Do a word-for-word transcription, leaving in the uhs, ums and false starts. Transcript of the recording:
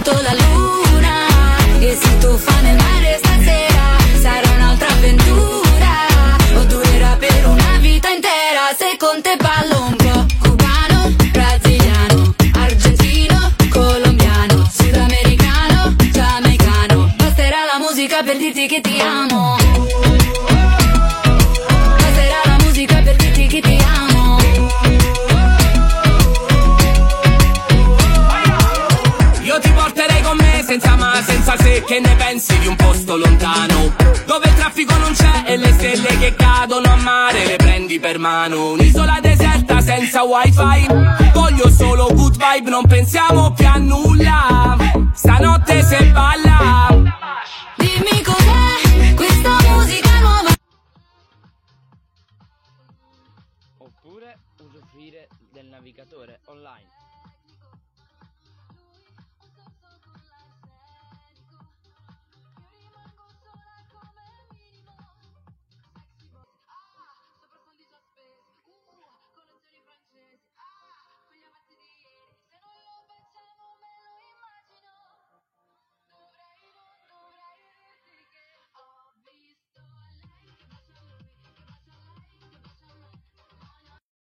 sotto la luna e si tuffa nel mare stasera. Sarà un'altra avventura o durerà per una vita intera. Se con te ballo un po' cubano, brasiliano, argentino, colombiano, sudamericano, giamaicano. Basterà la musica per dirti che ti amo. Basterà la musica per dirti che ti amo. Io ti porterei con me senza ma, senza se. Che ne pensi di un posto lontano dove il traffico non c'è e le stelle che cadono a mare le prendi per mano? Un'isola deserta senza wifi. Voglio solo good vibe, non pensiamo più a nulla. Stanotte se balla. Dimmi cos'è questa musica nuova. Oppure usufruire del navigatore online